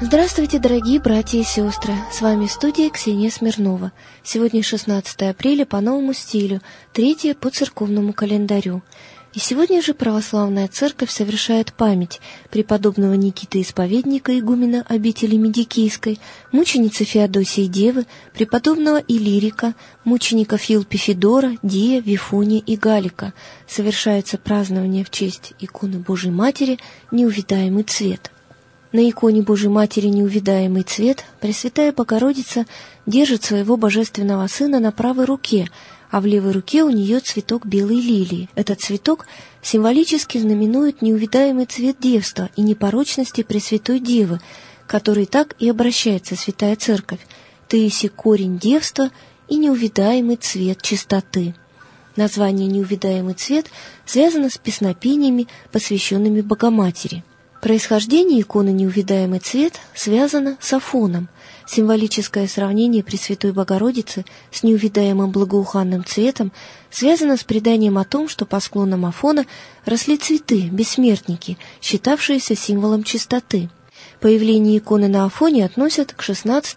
Здравствуйте, дорогие братья и сестры! С вами в студии Ксения Смирнова. Сегодня 16 апреля по новому стилю, 3 по церковному календарю. И сегодня же православная церковь совершает память преподобного Никиты Исповедника, игумена обители Медикийской, мученицы Феодосии Девы, преподобного Илирика, мучеников Филппа Федора, Дия, Вифуния и Галика. Совершается празднование в честь иконы Божией Матери «Неувидаемый цвет». На иконе Божией Матери «Неувидаемый цвет» Пресвятая Богородица держит своего божественного Сына на правой руке, а в левой руке у нее цветок белой лилии. Этот цветок символически знаменует неувидаемый цвет девства и непорочности Пресвятой Девы, к которой так и обращается Святая Церковь: «Ты еси корень девства и неувидаемый цвет чистоты». Название «неувидаемый цвет» связано с песнопениями, посвященными Богоматери. Происхождение иконы «Неувидаемый цвет» связано с Афоном. Символическое сравнение Пресвятой Богородицы с неувидаемым благоуханным цветом связано с преданием о том, что по склонам Афона росли цветы, бессмертники, считавшиеся символом чистоты. Появление иконы на Афоне относят к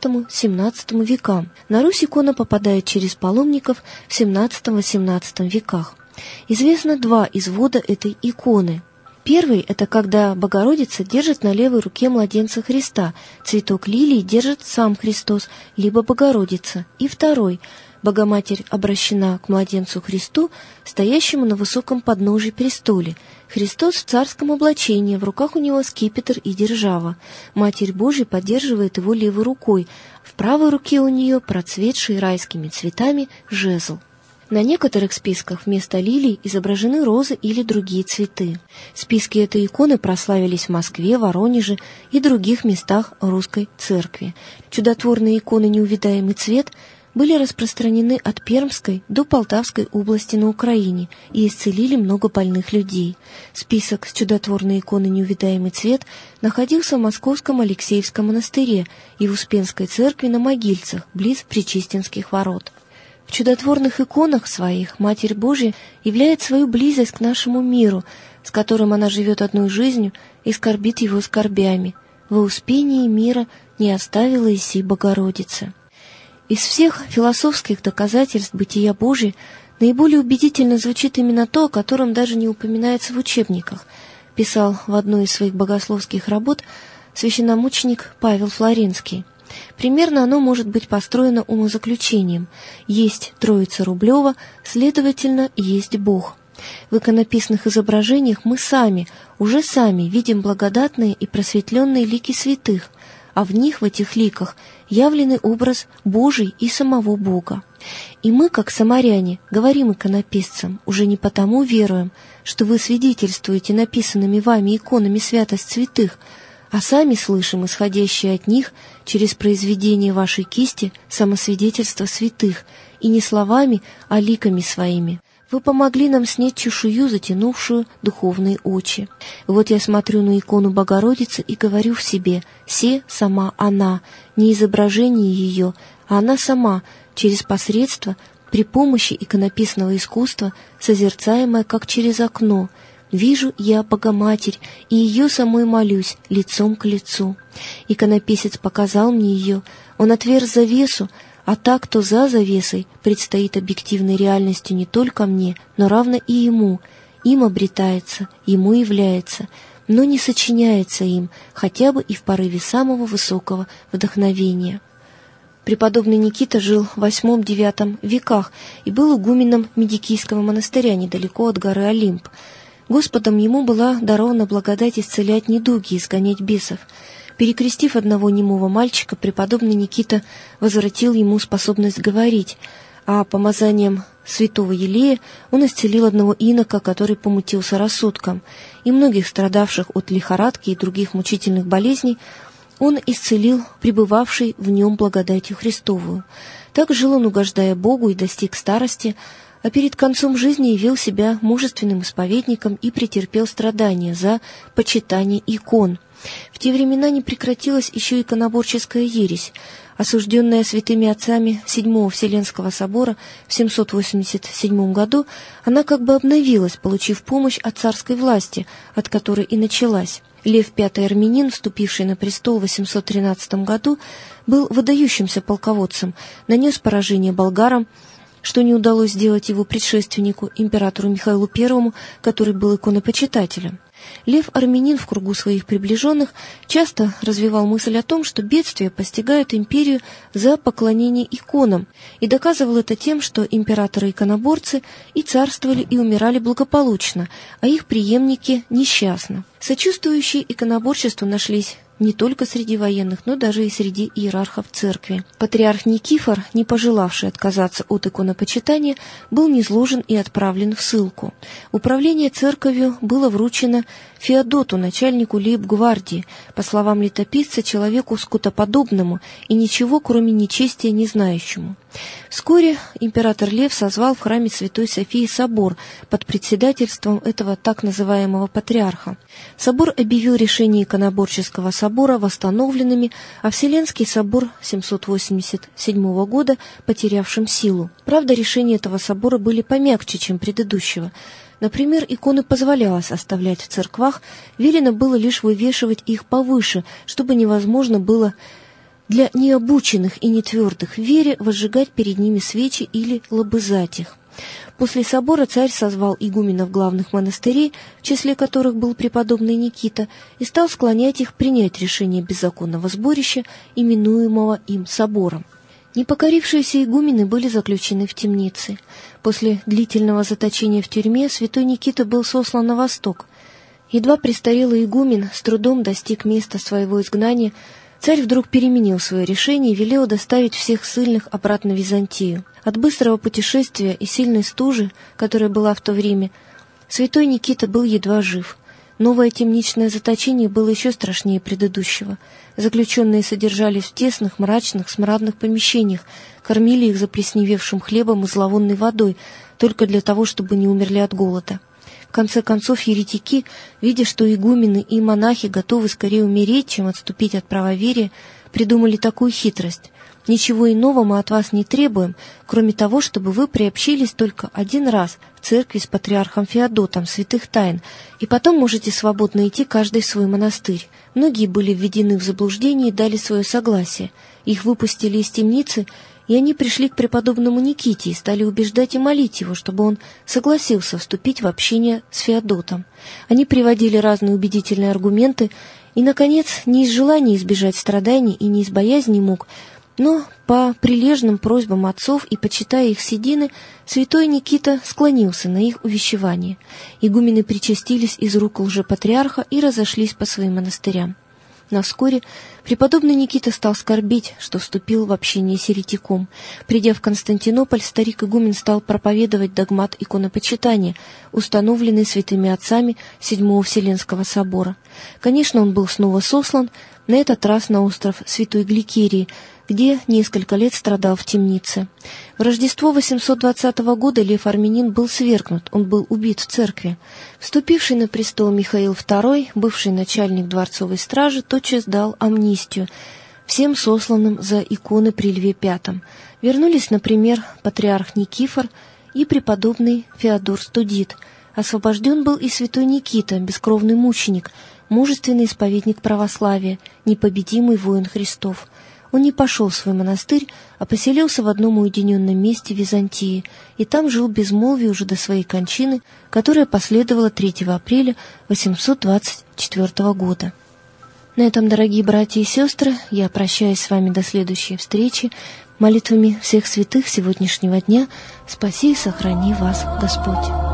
XVI-XVII векам. На Русь икона попадает через паломников в XVII-XVIII веках. Известно два извода этой иконы. Первый – это когда Богородица держит на левой руке младенца Христа, цветок лилии держит сам Христос, либо Богородица. И второй – Богоматерь обращена к младенцу Христу, стоящему на высоком подножии престоле. Христос в царском облачении, в руках у него скипетр и держава. Матерь Божия поддерживает его левой рукой, в правой руке у нее процветший райскими цветами жезл. На некоторых списках вместо лилий изображены розы или другие цветы. Списки этой иконы прославились в Москве, Воронеже и других местах русской церкви. Чудотворные иконы «Неувидаемый цвет» были распространены от Пермской до Полтавской области на Украине и исцелили много больных людей. Список с чудотворной иконой «Неувидаемый цвет» находился в Московском Алексеевском монастыре и в Успенской церкви на Могильцах, близ Пречистенских ворот. В чудотворных иконах своих Матерь Божия являет свою близость к нашему миру, с которым она живет одной жизнью и скорбит его скорбями. Во успении мира не оставила Иси Богородица. Из всех философских доказательств бытия Божия наиболее убедительно звучит именно то, о котором даже не упоминается в учебниках, писал в одной из своих богословских работ священномученик Павел Флоренский. Примерно оно может быть построено умозаключением: есть Троица Рублева, следовательно, есть Бог. В иконописных изображениях мы уже сами видим благодатные и просветленные лики святых, а в них, в этих ликах, явленный образ Божий и самого Бога. И мы, как самаряне, говорим иконописцам, уже не потому веруем, что вы свидетельствуете написанными вами иконами святость святых, а сами слышим исходящее от них через произведение вашей кисти самосвидетельство святых, и не словами, а ликами своими. Вы помогли нам снять чешую, затянувшую духовные очи. Вот я смотрю на икону Богородицы и говорю в себе: «Се сама она, не изображение ее, а она сама, через посредство, при помощи иконописного искусства, созерцаемая как через окно. Вижу я Богоматерь, и ее самой молюсь, лицом к лицу. Иконописец показал мне ее, он отверз завесу, а так, кто за завесой, предстоит объективной реальностью не только мне, но равно и ему. Им обретается, ему является, но не сочиняется им, хотя бы и в порыве самого высокого вдохновения». Преподобный Никита жил в VIII-IX веках и был игуменом Медикийского монастыря недалеко от горы Олимп. Господом ему была дарована благодать исцелять недуги и изгонять бесов. Перекрестив одного немого мальчика, преподобный Никита возвратил ему способность говорить, а помазанием святого Елея он исцелил одного инока, который помутился рассудком, и многих страдавших от лихорадки и других мучительных болезней он исцелил пребывавший в нем благодатью Христовую. Так жил он, угождая Богу, и достиг старости, а перед концом жизни явил себя мужественным исповедником и претерпел страдания за почитание икон. В те времена не прекратилась еще иконоборческая ересь. Осужденная святыми отцами Седьмого Вселенского собора в 787 году, она как бы обновилась, получив помощь от царской власти, от которой и началась. Лев V Армянин, вступивший на престол в 813 году, был выдающимся полководцем, нанес поражение болгарам, что не удалось сделать его предшественнику, императору Михаилу I, который был иконопочитателем. Лев Армянин в кругу своих приближенных часто развивал мысль о том, что бедствия постигают империю за поклонение иконам, и доказывал это тем, что императоры-иконоборцы и царствовали, и умирали благополучно, а их преемники несчастно. Сочувствующие иконоборчеству нашлись не только среди военных, но даже и среди иерархов церкви. Патриарх Никифор, не пожелавший отказаться от иконопочитания, был низложен и отправлен в ссылку. Управление церковью было вручено Феодоту, начальнику лейб-гвардии, по словам летописца, человеку скотоподобному и ничего, кроме нечестия, не знающему. Вскоре император Лев созвал в храме Святой Софии собор под председательством этого так называемого патриарха. Собор объявил решения иконоборческого собора восстановленными, а Вселенский собор 787 года потерявшим силу. Правда, решения этого собора были помягче, чем предыдущего. Например, иконы позволялось оставлять в церквах, велено было лишь вывешивать их повыше, чтобы невозможно было для необученных и нетвердых в вере возжигать перед ними свечи или лобызать их. После собора царь созвал игуменов главных монастырей, в числе которых был преподобный Никита, и стал склонять их принять решение беззаконного сборища, именуемого им собором. Непокорившиеся игумены были заключены в темницы. После длительного заточения в тюрьме святой Никита был сослан на восток. Едва престарелый игумен с трудом достиг места своего изгнания, царь вдруг переменил свое решение и велел доставить всех ссыльных обратно в Византию. От быстрого путешествия и сильной стужи, которая была в то время, святой Никита был едва жив. Новое темничное заточение было еще страшнее предыдущего. Заключенные содержались в тесных, мрачных, смрадных помещениях, кормили их заплесневевшим хлебом и зловонной водой, только для того, чтобы не умерли от голода. В конце концов, еретики, видя, что игумены и монахи готовы скорее умереть, чем отступить от правоверия, придумали такую хитрость. «Ничего иного мы от вас не требуем, кроме того, чтобы вы приобщились только один раз в церкви с патриархом Феодотом святых тайн, и потом можете свободно идти каждый в свой монастырь». Многие были введены в заблуждение и дали свое согласие. Их выпустили из темницы, и они пришли к преподобному Никите и стали убеждать и молить его, чтобы он согласился вступить в общение с Феодотом. Они приводили разные убедительные аргументы, и, наконец, не из желания избежать страданий и не из боязни мук, но по прилежным просьбам отцов и почитая их седины, святой Никита склонился на их увещевание. Игумены причастились из рук лжепатриарха и разошлись по своим монастырям. Но вскоре преподобный Никита стал скорбеть, что вступил в общение с еретиком. Придя в Константинополь, старик-игумен стал проповедовать догмат иконопочитания, установленный святыми отцами Седьмого Вселенского собора. Конечно, он был снова сослан, на этот раз на остров Святой Гликерии, где несколько лет страдал в темнице. В Рождество 820 года Лев Армянин был свергнут, он был убит в церкви. Вступивший на престол Михаил II, бывший начальник дворцовой стражи, тотчас дал амнистию всем сосланным за иконы при Льве V. Вернулись, например, патриарх Никифор и преподобный Феодор Студит. Освобожден был и святой Никита, бескровный мученик, мужественный исповедник православия, непобедимый воин Христов. Он не пошел в свой монастырь, а поселился в одном уединенном месте в Византии, и там жил в безмолвии уже до своей кончины, которая последовала 3 апреля 824 года. На этом, дорогие братья и сестры, я прощаюсь с вами до следующей встречи. Молитвами всех святых сегодняшнего дня спаси и сохрани вас Господь.